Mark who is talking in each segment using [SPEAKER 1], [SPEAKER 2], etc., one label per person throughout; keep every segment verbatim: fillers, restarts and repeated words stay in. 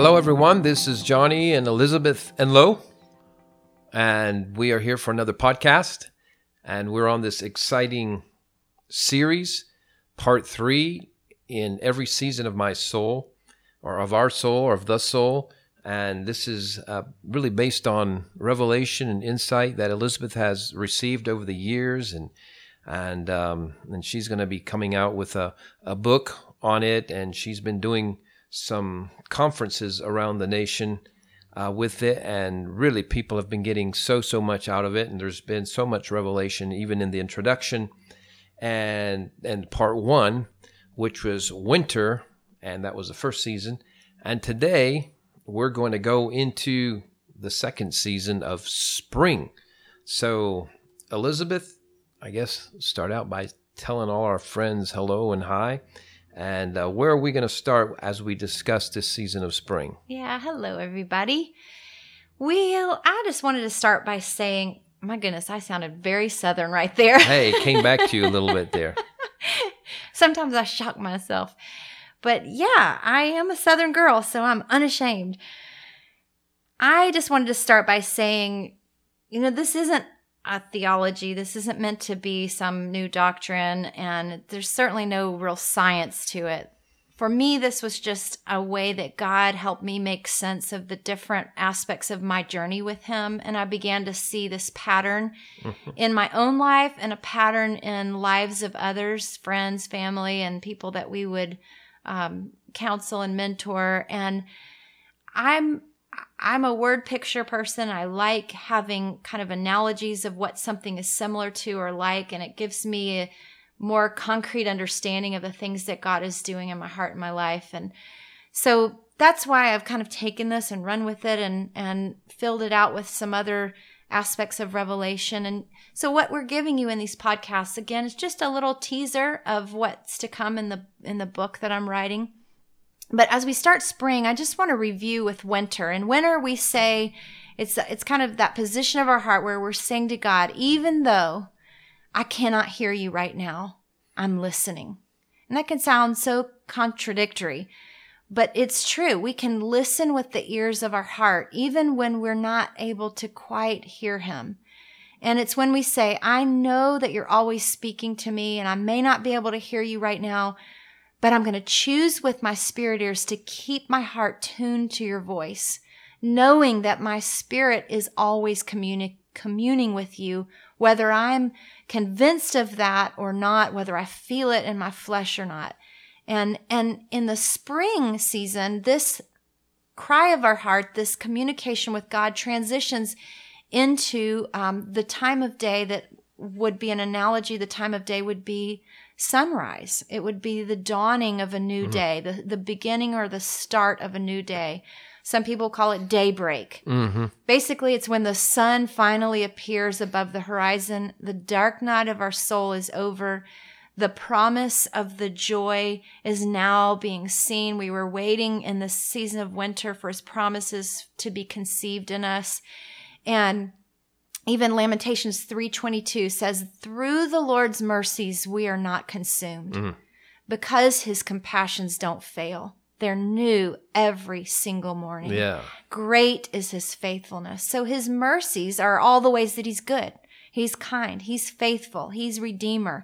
[SPEAKER 1] Hello, everyone. This is Johnny and Elizabeth Enlow, and we are here for another podcast. And we're on this exciting series, part three in every season of my soul, or of our soul, or of the soul. And this is uh, really based on revelation and insight that Elizabeth has received over the years, and and um, and she's going to be coming out with a, a book on it, and she's been doing some conferences around the nation uh, with it, and really people have been getting so, so much out of it, and there's been so much revelation even in the introduction and and part one, which was winter, and that was the first season. And today we're going to go into the second season of spring. So Elizabeth, I guess start out by telling all our friends hello and hi. And uh, where are we going to start as we discuss this season of spring?
[SPEAKER 2] Yeah, hello, everybody. Well, I just wanted to start by saying, my goodness, I sounded very Southern right there.
[SPEAKER 1] Hey, it came back to you a little bit there.
[SPEAKER 2] Sometimes I shock myself. But yeah, I am a Southern girl, so I'm unashamed. I just wanted to start by saying, you know, this isn't a theology. This isn't meant to be some new doctrine, and there's certainly no real science to it. For me, this was just a way that God helped me make sense of the different aspects of my journey with Him, and I began to see this pattern mm-hmm. in my own life and a pattern in lives of others, friends, family, and people that we would um, counsel and mentor. And I'm I'm a word picture person. I like having kind of analogies of what something is similar to or like, and it gives me a more concrete understanding of the things that God is doing in my heart and my life. And so that's why I've kind of taken this and run with it and, and filled it out with some other aspects of revelation. And so what we're giving you in these podcasts, again, is just a little teaser of what's to come in the in the book that I'm writing. But as we start spring, I just want to review with winter. In winter, we say it's it's kind of that position of our heart where we're saying to God, even though I cannot hear you right now, I'm listening. And that can sound so contradictory, but it's true. We can listen with the ears of our heart, even when we're not able to quite hear Him. And it's when we say, I know that you're always speaking to me, and I may not be able to hear you right now, but I'm going to choose with my spirit ears to keep my heart tuned to your voice, knowing that my spirit is always communi- communing with you, whether I'm convinced of that or not, whether I feel it in my flesh or not. And, and in the spring season, this cry of our heart, this communication with God transitions into um, the time of day that would be an analogy. The time of day would be sunrise. It would be the dawning of a new mm-hmm. day, the, the beginning or the start of a new day. Some people call it daybreak. Mm-hmm. Basically, it's when the sun finally appears above the horizon. The dark night of our soul is over. The promise of the joy is now being seen. We were waiting in this season of winter for His promises to be conceived in us. And even Lamentations three twenty-two says, through the Lord's mercies, we are not consumed mm. because His compassions don't fail. They're new every single morning.
[SPEAKER 1] Yeah.
[SPEAKER 2] Great is His faithfulness. So His mercies are all the ways that He's good. He's kind. He's faithful. He's Redeemer.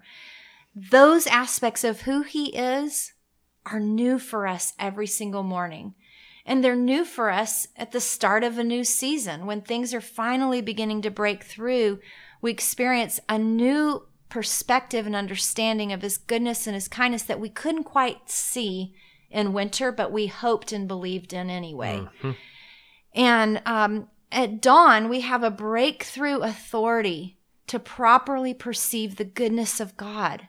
[SPEAKER 2] Those aspects of who He is are new for us every single morning. And they're new for us at the start of a new season. When things are finally beginning to break through, we experience a new perspective and understanding of His goodness and His kindness that we couldn't quite see in winter, but we hoped and believed in anyway. Mm-hmm. And um, at dawn, we have a breakthrough authority to properly perceive the goodness of God.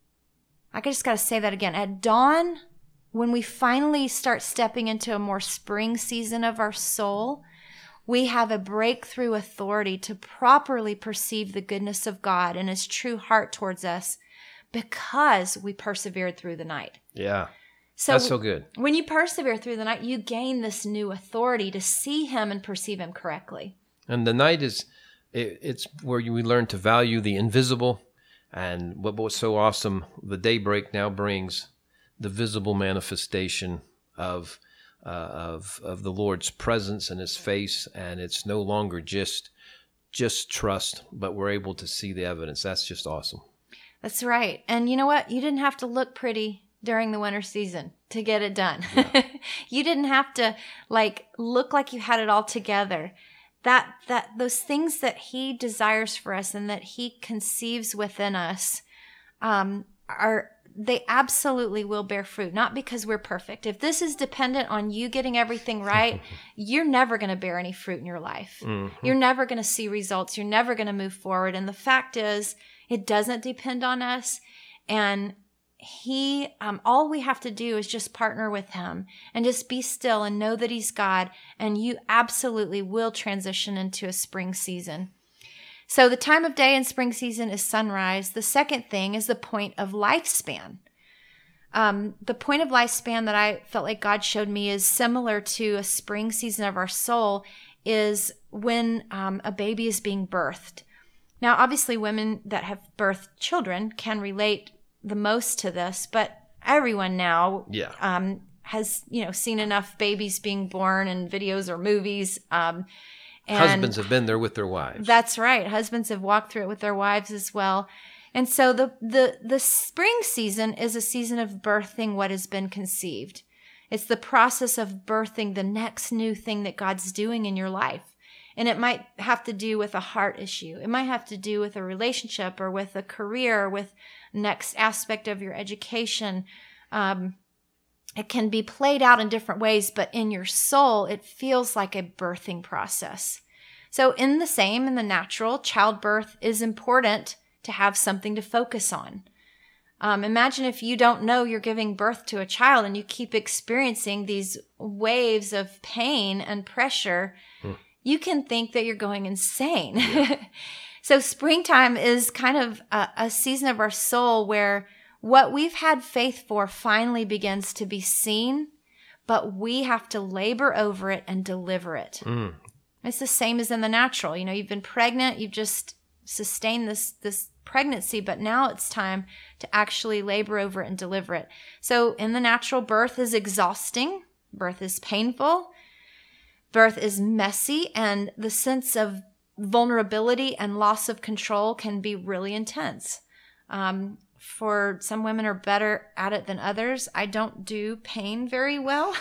[SPEAKER 2] I just got to say that again. At dawn, when we finally start stepping into a more spring season of our soul, we have a breakthrough authority to properly perceive the goodness of God and His true heart towards us because we persevered through the night.
[SPEAKER 1] Yeah,
[SPEAKER 2] so
[SPEAKER 1] that's so good.
[SPEAKER 2] When you persevere through the night, you gain this new authority to see Him and perceive Him correctly.
[SPEAKER 1] And the night is, it, it's where you, we learn to value the invisible. And what was so awesome, the daybreak now brings the visible manifestation of uh, of of the Lord's presence and His face, and it's no longer just just trust, but we're able to see the evidence. That's just awesome.
[SPEAKER 2] That's right. And you know what? You didn't have to look pretty during the winter season to get it done. Yeah. You didn't have to like look like you had it all together. That that those things that He desires for us and that He conceives within us um, are they absolutely will bear fruit. Not because we're perfect. If this is dependent on you getting everything right, you're never going to bear any fruit in your life. Mm-hmm. You're never going to see results. You're never going to move forward. And the fact is, it doesn't depend on us. And He, um, all we have to do is just partner with Him and just be still and know that He's God. And you absolutely will transition into a spring season. So the time of day in spring season is sunrise. The second thing is the point of lifespan. Um, the point of lifespan that I felt like God showed me is similar to a spring season of our soul, is when um, a baby is being birthed. Now, obviously, women that have birthed children can relate the most to this, but everyone now
[SPEAKER 1] yeah.
[SPEAKER 2] um, has, you know, seen enough babies being born in videos or movies. Um, and
[SPEAKER 1] Husbands have been there with their wives.
[SPEAKER 2] That's right. Husbands have walked through it with their wives as well. And so the, the, the spring season is a season of birthing what has been conceived. It's the process of birthing the next new thing that God's doing in your life. And it might have to do with a heart issue. It might have to do with a relationship or with a career, with next aspect of your education. Um, it can be played out in different ways, but in your soul, it feels like a birthing process. So in the same, in the natural, childbirth is important to have something to focus on. Um, imagine if you don't know you're giving birth to a child and you keep experiencing these waves of pain and pressure. Hmm. You can think that you're going insane. Yeah. So springtime is kind of a, a season of our soul where what we've had faith for finally begins to be seen, but we have to labor over it and deliver it. Mm. It's the same as in the natural. You know, you've been pregnant, you've just sustained this, this pregnancy, but now it's time to actually labor over it and deliver it. So in the natural, birth is exhausting, birth is painful, birth is messy, and the sense of vulnerability and loss of control can be really intense. Um, for some women are better at it than others. I don't do pain very well.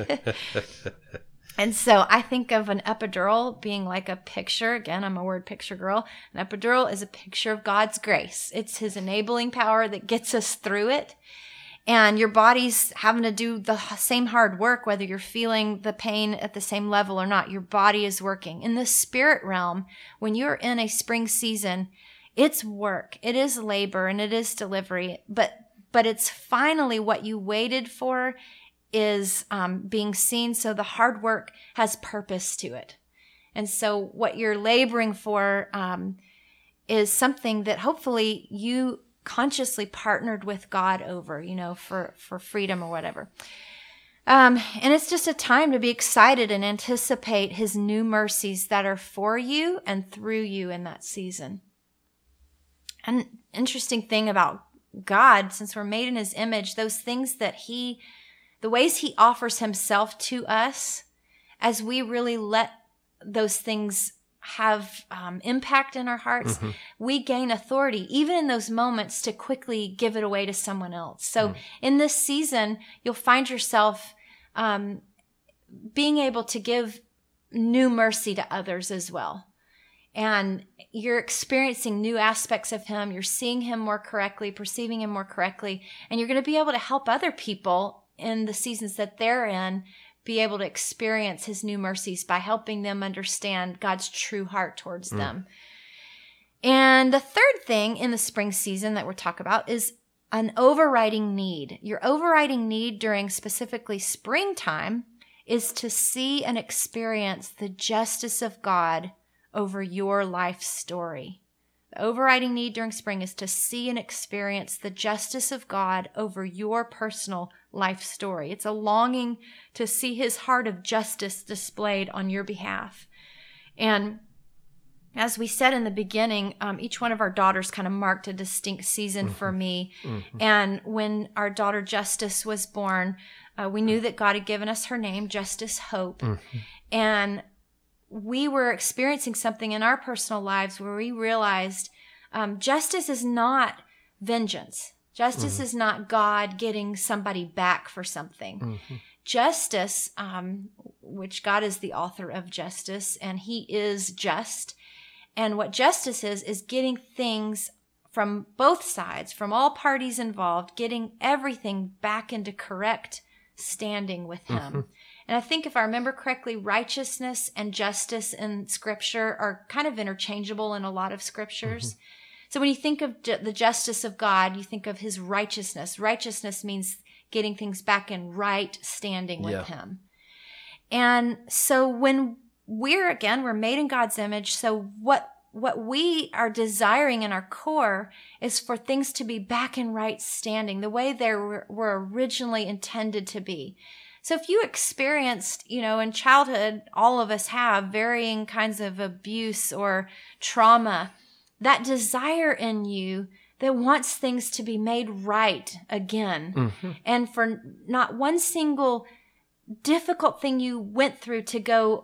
[SPEAKER 2] And so I think of an epidural being like a picture. Again, I'm a word picture girl. An epidural is a picture of God's grace. It's His enabling power that gets us through it. And your body's having to do the same hard work, whether you're feeling the pain at the same level or not. Your body is working. In the spirit realm, when you're in a spring season, it's work, it is labor, and it is delivery. But but it's finally what you waited for is um, being seen. So the hard work has purpose to it. And so what you're laboring for um, is something that hopefully you consciously partnered with God over, you know, for, for freedom or whatever. Um, and it's just a time to be excited and anticipate His new mercies that are for you and through you in that season. An interesting thing about God, since we're made in His image, those things that He, the ways He offers Himself to us, as we really let those things have um, impact in our hearts, mm-hmm. we gain authority, even in those moments, to quickly give it away to someone else. So mm. in this season, you'll find yourself um, being able to give new mercy to others as well. And you're experiencing new aspects of Him. You're seeing Him more correctly, perceiving Him more correctly. And you're going to be able to help other people in the seasons that they're in be able to experience His new mercies by helping them understand God's true heart towards mm. them. And the third thing in the spring season that we're talking about is an overriding need. Your overriding need during specifically springtime is to see and experience the justice of God over your life story. The overriding need during spring is to see and experience the justice of God over your personal life story. It's a longing to see His heart of justice displayed on your behalf. And as we said in the beginning, um, each one of our daughters kind of marked a distinct season mm-hmm. for me. Mm-hmm. And when our daughter Justice was born, Uh, we knew that God had given us her name, Justice Hope.
[SPEAKER 1] Mm-hmm.
[SPEAKER 2] And we were experiencing something in our personal lives where we realized um, justice is not vengeance. Justice
[SPEAKER 1] Mm-hmm.
[SPEAKER 2] is not God getting somebody back for something.
[SPEAKER 1] Mm-hmm.
[SPEAKER 2] Justice, um, which God is the author of justice, and he is just. And what justice is, is getting things from both sides, from all parties involved, getting everything back into correct standing with him.
[SPEAKER 1] Mm-hmm.
[SPEAKER 2] And I think if I remember correctly, righteousness and justice in Scripture are kind of interchangeable in a lot of Scriptures. Mm-hmm. So when you think of ju- the justice of God, you think of his righteousness. Righteousness means getting things back in right standing with
[SPEAKER 1] yeah.
[SPEAKER 2] him. And so when we're, again, we're made in God's image. So what what we are desiring in our core is for things to be back in right standing, the way they were, were originally intended to be. So if you experienced, you know, in childhood, all of us have varying kinds of abuse or trauma, that desire in you that wants things to be made right again.
[SPEAKER 1] Mm-hmm.
[SPEAKER 2] And for not one single difficult thing you went through to go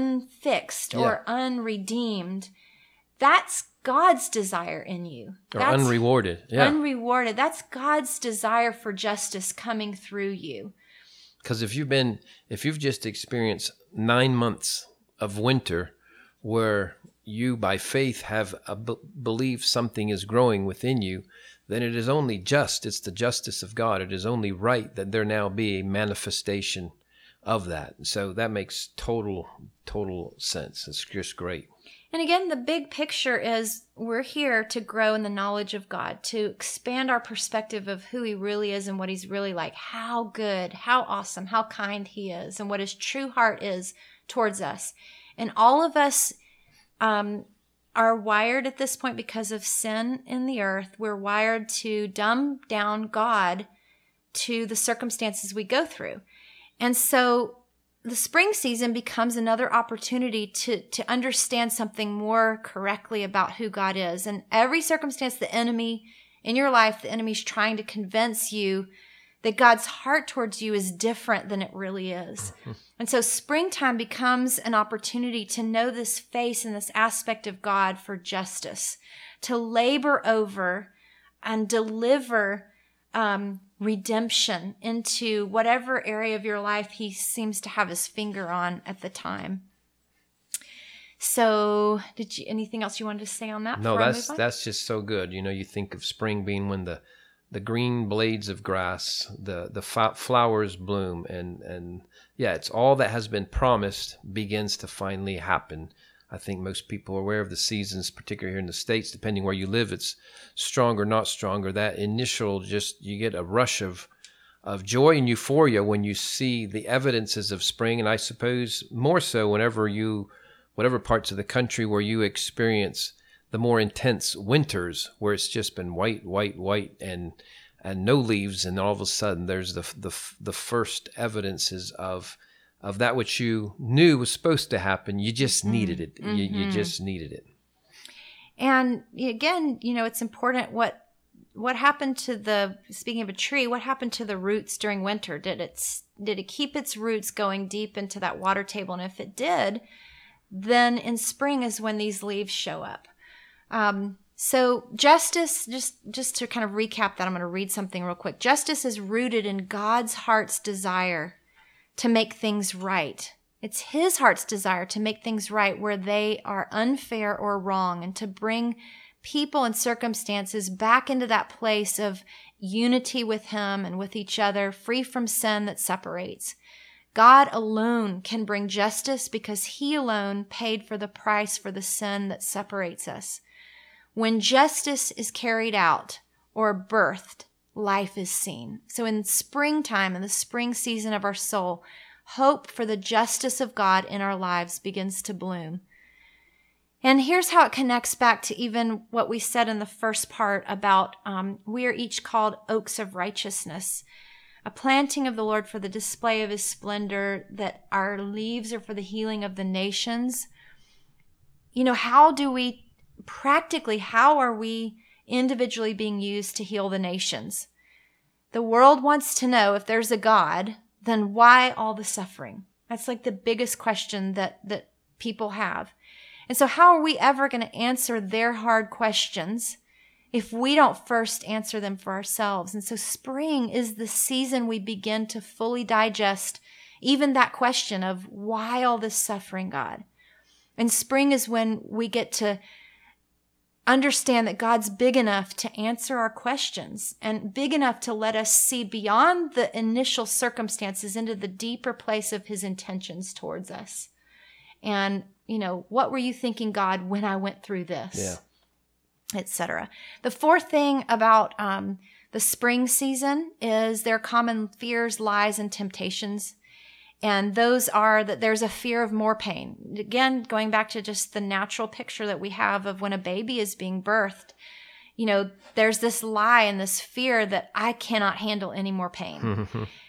[SPEAKER 2] unfixed
[SPEAKER 1] yeah.
[SPEAKER 2] or unredeemed, that's God's desire in you.
[SPEAKER 1] Or
[SPEAKER 2] That's
[SPEAKER 1] unrewarded. Yeah.
[SPEAKER 2] Unrewarded. That's God's desire for justice coming through you.
[SPEAKER 1] Because if you've been, if you've just experienced nine months of winter where you by faith have a b- believe something is growing within you, then it is only just, it's the justice of God. It is only right that there now be a manifestation of that. So that makes total, total sense. It's just great.
[SPEAKER 2] And again, the big picture is we're here to grow in the knowledge of God, to expand our perspective of who he really is and what he's really like, how good, how awesome, how kind he is, and what his true heart is towards us. And all of us um, are wired at this point because of sin in the earth. We're wired to dumb down God to the circumstances we go through. And so the spring season becomes another opportunity to, to understand something more correctly about who God is. And every circumstance the enemy in your life, the enemy's trying to convince you that God's heart towards you is different than it really is. Mm-hmm. And so springtime becomes an opportunity to know this face and this aspect of God for justice, to labor over and deliver um, redemption into whatever area of your life he seems to have his finger on at the time. So did you, anything else you wanted to say on that?
[SPEAKER 1] No, that's, that's just so good. You know, you think of spring being when the, the green blades of grass, the, the fa- flowers bloom, and, and yeah, it's all that has been promised begins to finally happen. I think most people are aware of the seasons, particularly here in the States, depending where you live, it's stronger, not stronger. That initial, just, you get a rush of of joy and euphoria when you see the evidences of spring. And I suppose more so whenever you, whatever parts of the country where you experience the more intense winters, where it's just been white, white, white, and and no leaves, and all of a sudden there's the the the first evidences of of that which you knew was supposed to happen. You just needed it. Mm-hmm. You, you just needed it.
[SPEAKER 2] And again, you know, it's important what what happened to the, speaking of a tree, what happened to the roots during winter? Did it, did it keep its roots going deep into that water table? And if it did, then in spring is when these leaves show up. Um, so justice, just, just to kind of recap that, I'm going to read something real quick. Justice is rooted in God's heart's desire to make things right. It's his heart's desire to make things right where they are unfair or wrong, and to bring people and circumstances back into that place of unity with him and with each other, free from sin that separates. God alone can bring justice because he alone paid for the price for the sin that separates us. When justice is carried out or birthed, life is seen. So in springtime, in the spring season of our soul, hope for the justice of God in our lives begins to bloom. And here's how it connects back to even what we said in the first part about um, we are each called oaks of righteousness, a planting of the Lord for the display of his splendor, that our leaves are for the healing of the nations. You know, how do we, practically, how are we individually being used to heal the nations? The world wants to know if there's a God, then why all the suffering? That's like the biggest question that, that people have. And so how are we ever going to answer their hard questions if we don't first answer them for ourselves? And so spring is the season we begin to fully digest even that question of why all this suffering, God? And spring is when we get to understand that God's big enough to answer our questions and big enough to let us see beyond the initial circumstances into the deeper place of his intentions towards us. And, you know, what were you thinking, God, when I went through this?
[SPEAKER 1] Yeah.
[SPEAKER 2] Et cetera. The fourth thing about um, the spring season is their common fears, lies, and temptations. And those are that there's a fear of more pain. Again, going back to just the natural picture that we have of when a baby is being birthed, you know, there's this lie and this fear that I cannot handle any more pain.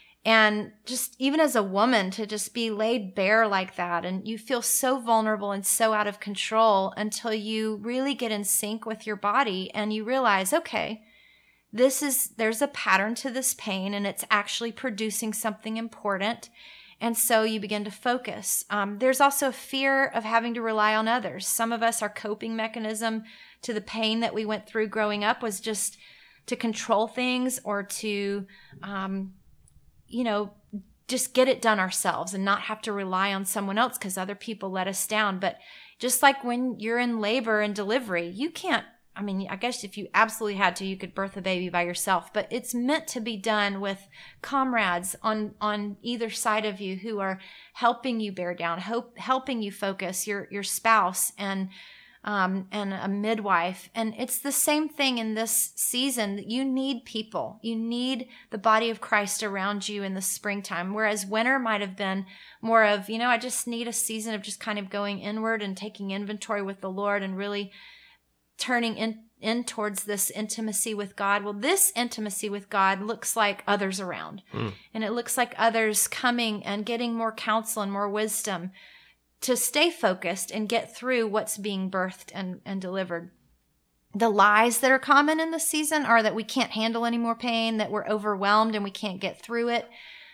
[SPEAKER 2] And just even as a woman to just be laid bare like that, and you feel so vulnerable and so out of control until you really get in sync with your body and you realize, okay, this is, there's a pattern to this pain and it's actually producing something important. And so you begin to focus. Um, there's also a fear of having to rely on others. Some of us, our coping mechanism to the pain that we went through growing up was just to control things or to, um, you know, just get it done ourselves and not have to rely on someone else because other people let us down. But just like when you're in labor and delivery, you can't, I mean, I guess if you absolutely had to, you could birth a baby by yourself, but it's meant to be done with comrades on, on either side of you who are helping you bear down, hope, helping you focus, your, your spouse and, um, and a midwife. And it's the same thing in this season. You need people. You need the body of Christ around you in the springtime, whereas winter might have been more of, you know, I just need a season of just kind of going inward and taking inventory with the Lord and really turning in, in towards this intimacy with God. Well, this intimacy with God looks like others around. Mm. And it looks like others coming and getting more counsel and more wisdom to stay focused and get through what's being birthed and, and delivered. The lies that are common in this season are that we can't handle any more pain, that we're overwhelmed and we can't get through it.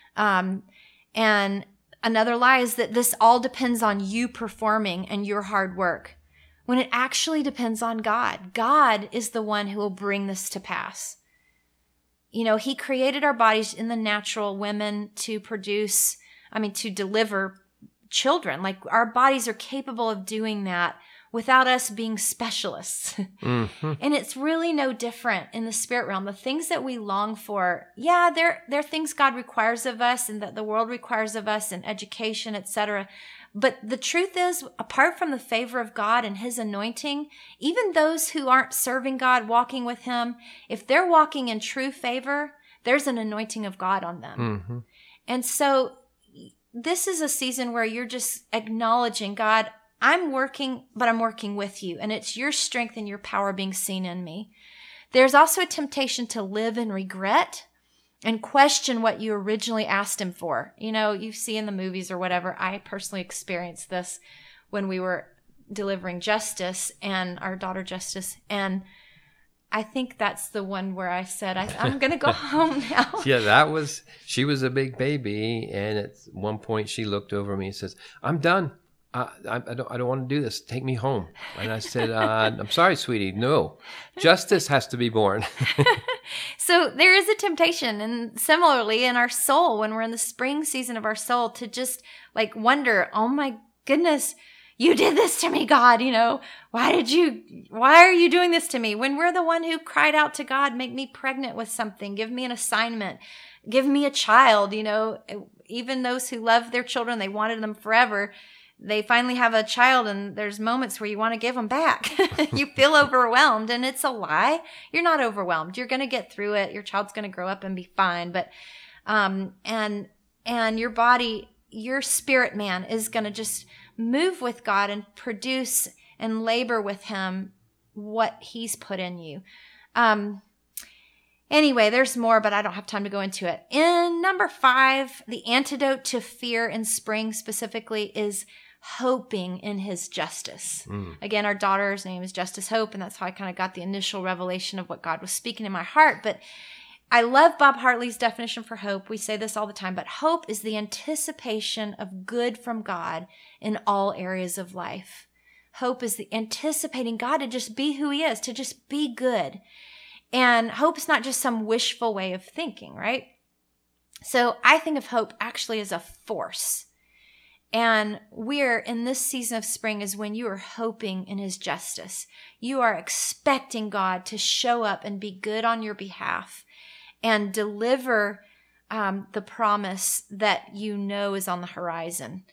[SPEAKER 2] Um, and another lie is that this all depends on you performing and your hard work, when it actually depends on God. God is the one who will bring this to pass. You know, he created our bodies in the natural, women to produce, I mean, to deliver children. Like our bodies are capable of doing that without us being specialists. Mm-hmm. And it's really no different in the spirit realm. The things that we long for, yeah, they're, they're things God requires of us and that the world requires of us in education, et cetera. But the truth is, apart from the favor of God and his anointing, even those who aren't serving God, walking with him, if they're walking in true favor, there's an anointing of God on them. Mm-hmm. And so this is a season where you're just acknowledging, God, I'm working, but I'm working with you. And it's your strength and your power being seen in me. There's also a temptation to live in regret and question what you originally asked him for. You know, you see in the movies or whatever. I personally experienced this when we were delivering Justice and our daughter Justice. And I think that's the one where I said, I, I'm going to go home now.
[SPEAKER 1] Yeah, that was, she was a big baby. And at one point she looked over me and says, I'm done. Uh, I, I don't I don't want to do this. Take me home. And I said, uh, I'm sorry, sweetie. No, Justice has to be born.
[SPEAKER 2] So there is a temptation. And similarly in our soul, when we're in the spring season of our soul, to just like wonder, oh my goodness, you did this to me, God. You know, why did you, why are you doing this to me? When we're the one who cried out to God, make me pregnant with something, give me an assignment, give me a child. You know, even those who love their children, they wanted them forever. They finally have a child and there's moments where you want to give them back. You feel overwhelmed and it's a lie. You're not overwhelmed. You're going to get through it. Your child's going to grow up and be fine. But, um, and, and your body, your spirit man is going to just move with God and produce and labor with him what he's put in you. Um, Anyway, there's more, but I don't have time to go into it. In number five, the antidote to fear in spring specifically is hoping in his justice. Mm. Again, our daughter's name is Justice Hope, and that's how I kind of got the initial revelation of what God was speaking in my heart. But I love Bob Hartley's definition for hope. We say this all the time, but hope is the anticipation of good from God in all areas of life. Hope is the anticipating God to just be who he is, to just be good. And hope is not just some wishful way of thinking, right? So I think of hope actually as a force. And we're in this season of spring is when you are hoping in his justice. You are expecting God to show up and be good on your behalf and deliver um, the promise that you know is on the horizon.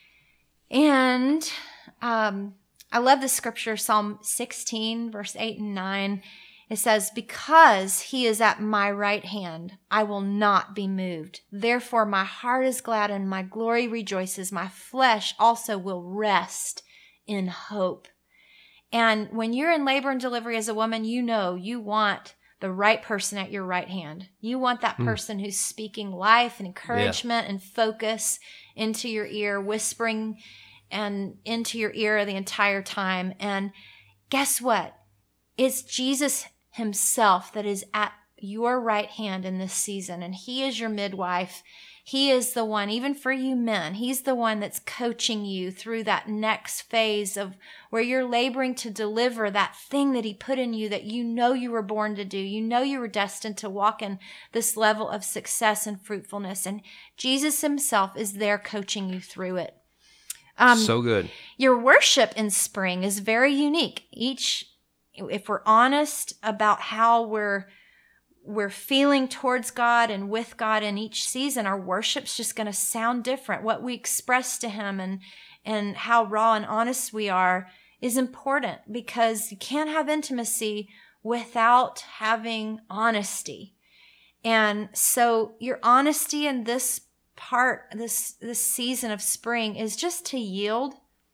[SPEAKER 2] And um, I love the scripture, Psalm sixteen, verse eight and nine. It says, because he is at my right hand, I will not be moved. Therefore, my heart is glad and my glory rejoices. My flesh also will rest in hope. And when you're in labor and delivery as a woman, you know you want the right person at your right hand. You want that person mm. who's speaking life and encouragement yeah. and focus into your ear, whispering and into your ear the entire time. And guess what? It's Jesus himself that is at your right hand in this season. And he is your midwife. He is the one, even for you men, he's the one that's coaching you through that next phase of where you're laboring to deliver that thing that he put in you that you know you were born to do. You know you were destined to walk in this level of success and fruitfulness. And Jesus himself is there coaching you through it. Um,
[SPEAKER 1] so good.
[SPEAKER 2] Your worship in spring is very unique. Each If we're honest about how we're we're feeling towards God and with God in each season, our worship's just going to sound different. What we express to him and and how raw and honest we are is important, because you can't have intimacy without having honesty. And so your honesty in this part, this this season of spring, is just to yield,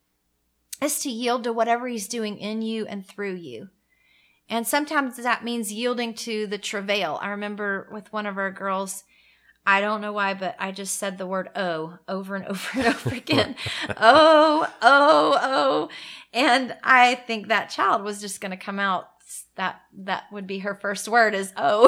[SPEAKER 2] is to yield to whatever he's doing in you and through you. And sometimes that means yielding to the travail. I remember with one of our girls, I don't know why, but I just said the word oh over and over and over again. oh, oh, oh. And I think that child was just going to come out. That, that would be her first word is oh.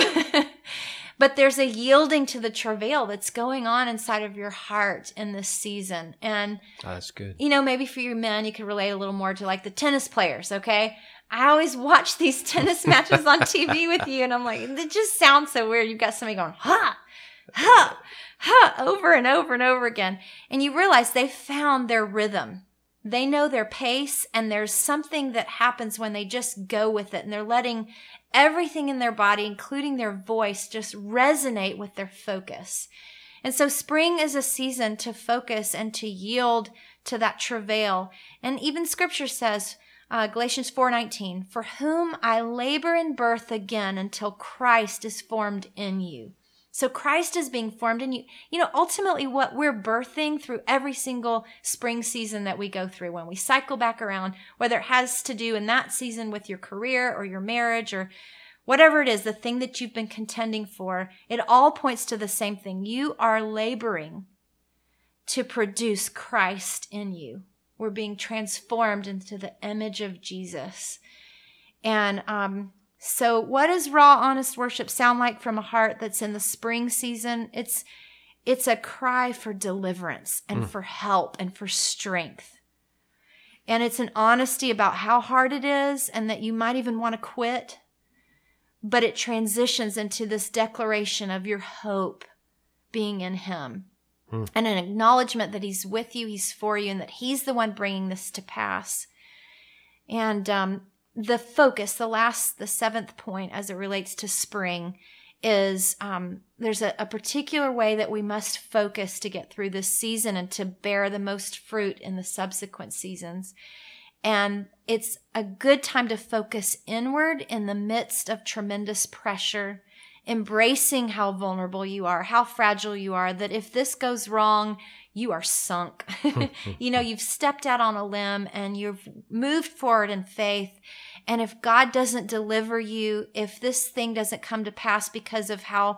[SPEAKER 2] But there's a yielding to the travail that's going on inside of your heart in this season. And
[SPEAKER 1] oh, that's good.
[SPEAKER 2] You know, maybe for you men, you could relate a little more to like the tennis players, okay? I always watch these tennis matches on T V with you, and I'm like, it just sounds so weird. You've got somebody going, ha, ha, ha, over and over and over again. And you realize they found their rhythm. They know their pace, and there's something that happens when they just go with it, and they're letting everything in their body, including their voice, just resonate with their focus. And so spring is a season to focus and to yield to that travail. And even scripture says, Uh, Galatians four nineteen, for whom I labor in birth again until Christ is formed in you. So Christ is being formed in you. You know, ultimately what we're birthing through every single spring season that we go through, when we cycle back around, whether it has to do in that season with your career or your marriage or whatever it is, the thing that you've been contending for, it all points to the same thing. You are laboring to produce Christ in you. We're being transformed into the image of Jesus. And um, so what does raw, honest worship sound like from a heart that's in the spring season? It's it's a cry for deliverance and mm. for help and for strength. And it's an honesty about how hard it is and that you might even want to quit. But it transitions into this declaration of your hope being in him. And an acknowledgement that he's with you, he's for you, and that he's the one bringing this to pass. And um, the focus, the last, the seventh point as it relates to spring is um, there's a, a particular way that we must focus to get through this season and to bear the most fruit in the subsequent seasons. And it's a good time to focus inward in the midst of tremendous pressure, embracing how vulnerable you are, how fragile you are, that if this goes wrong, you are sunk. You know, you've stepped out on a limb and you've moved forward in faith. And if God doesn't deliver you, if this thing doesn't come to pass because of how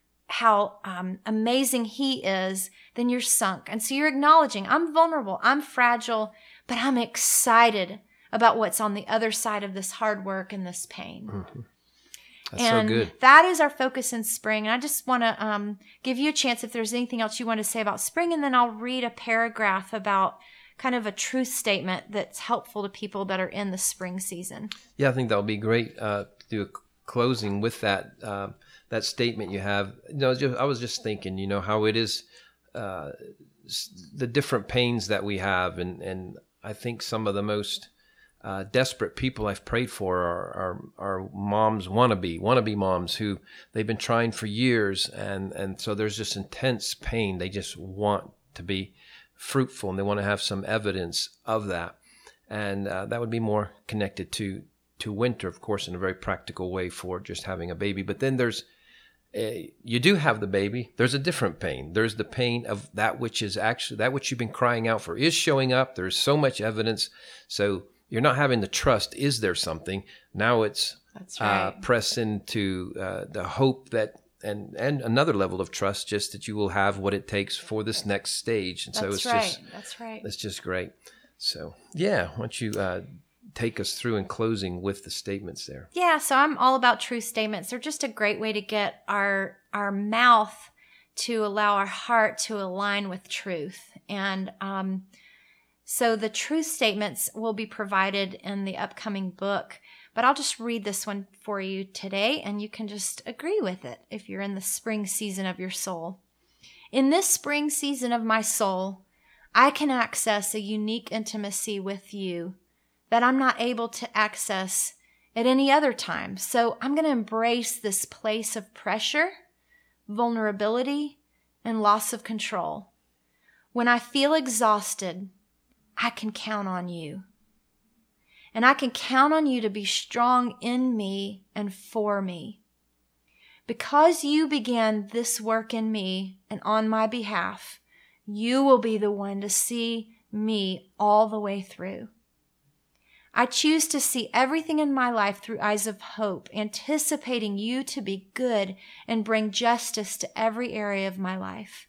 [SPEAKER 2] how um, amazing he is, then you're sunk. And so you're acknowledging, I'm vulnerable, I'm fragile, but I'm excited about what's on the other side of this hard work and this pain.
[SPEAKER 1] Mm-hmm. That's
[SPEAKER 2] and
[SPEAKER 1] so good.
[SPEAKER 2] that is our focus in spring. And I just want to um, give you a chance if there's anything else you want to say about spring, and then I'll read a paragraph about kind of a truth statement that's helpful to people that are in the spring season.
[SPEAKER 1] Yeah, I think that would be great uh, to do a closing with that uh, that statement you have. You know, just, I was just thinking, you know, how it is uh, the different pains that we have, and and I think some of the most Uh, desperate people I've prayed for are, are, are moms, wannabe, wannabe moms who they've been trying for years. And, and so there's just intense pain. They just want to be fruitful, and they want to have some evidence of that. And uh, that would be more connected to, to winter, of course, in a very practical way for just having a baby. But then there's, a, you do have the baby. There's a different pain. There's the pain of that which is actually, that which you've been crying out for is showing up. There's so much evidence. So you're not having the trust. Is there something? Now it's
[SPEAKER 2] That's right.
[SPEAKER 1] uh, press into uh, the hope that, and and another level of trust, just that you will have what it takes for this next stage. And
[SPEAKER 2] That's
[SPEAKER 1] so it's
[SPEAKER 2] right.
[SPEAKER 1] just
[SPEAKER 2] That's right.
[SPEAKER 1] it's just great. So yeah, why don't you uh, take us through in closing with the statements there?
[SPEAKER 2] Yeah, so I'm all about truth statements. They're just a great way to get our our mouth to allow our heart to align with truth. And um So the truth statements will be provided in the upcoming book, but I'll just read this one for you today, and you can just agree with it if you're in the spring season of your soul. In this spring season of my soul, I can access a unique intimacy with you that I'm not able to access at any other time. So I'm going to embrace this place of pressure, vulnerability, and loss of control. When I feel exhausted, I can count on you. And I can count on you to be strong in me and for me. Because you began this work in me and on my behalf, you will be the one to see me all the way through. I choose to see everything in my life through eyes of hope, anticipating you to be good and bring justice to every area of my life.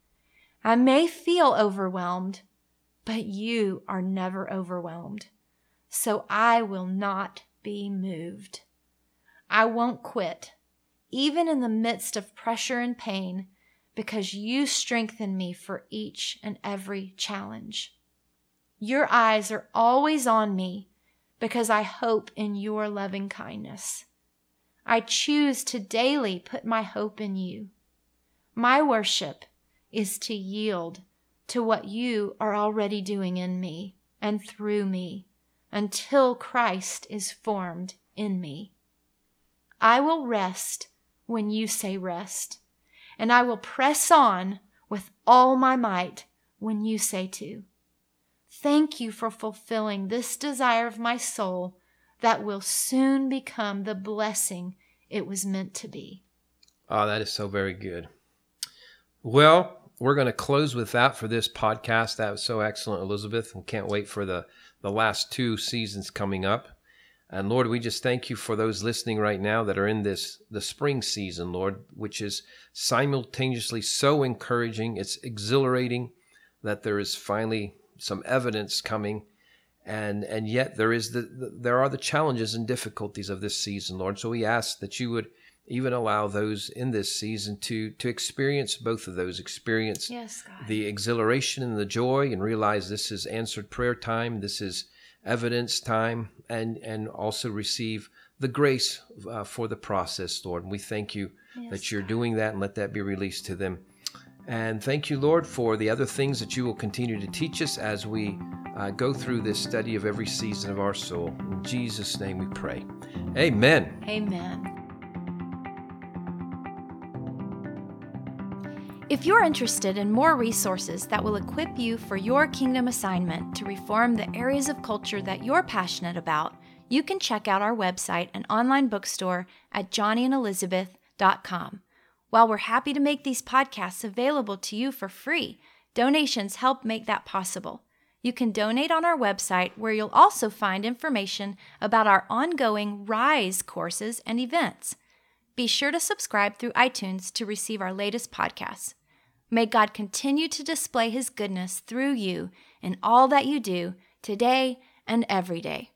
[SPEAKER 2] I may feel overwhelmed, but you are never overwhelmed. So I will not be moved. I won't quit, even in the midst of pressure and pain, because you strengthen me for each and every challenge. Your eyes are always on me because I hope in your loving kindness. I choose to daily put my hope in you. My worship is to yield to what you are already doing in me and through me until Christ is formed in me. I will rest when you say rest, and I will press on with all my might when you say to. Thank you for fulfilling this desire of my soul that will soon become the blessing it was meant to be.
[SPEAKER 1] Oh, that is so very good. Well, we're going to close with that for this podcast. That was so excellent, Elizabeth, and can't wait for the, the last two seasons coming up. And Lord, we just thank you for those listening right now that are in this, the spring season, Lord, which is simultaneously so encouraging. It's exhilarating that there is finally some evidence coming. And, and yet there is the, the, there are the challenges and difficulties of this season, Lord. So we ask that you would even allow those in this season to to experience both of those, experience
[SPEAKER 2] yes, God.
[SPEAKER 1] The exhilaration and the joy, and realize this is answered prayer time, this is evidence time, and, and also receive the grace uh, for the process, Lord. And we thank you yes, that you're God. Doing that, and let that be released to them. And thank you, Lord, for the other things that you will continue to teach us as we uh, go through this study of every season of our soul. In Jesus' name we pray. Amen.
[SPEAKER 2] Amen. If you're interested in more resources that will equip you for your kingdom assignment to reform the areas of culture that you're passionate about, you can check out our website and online bookstore at johnny and elizabeth dot com. While we're happy to make these podcasts available to you for free, donations help make that possible. You can donate on our website, where you'll also find information about our ongoing RISE courses and events. Be sure to subscribe through iTunes to receive our latest podcasts. May God continue to display His goodness through you in all that you do today and every day.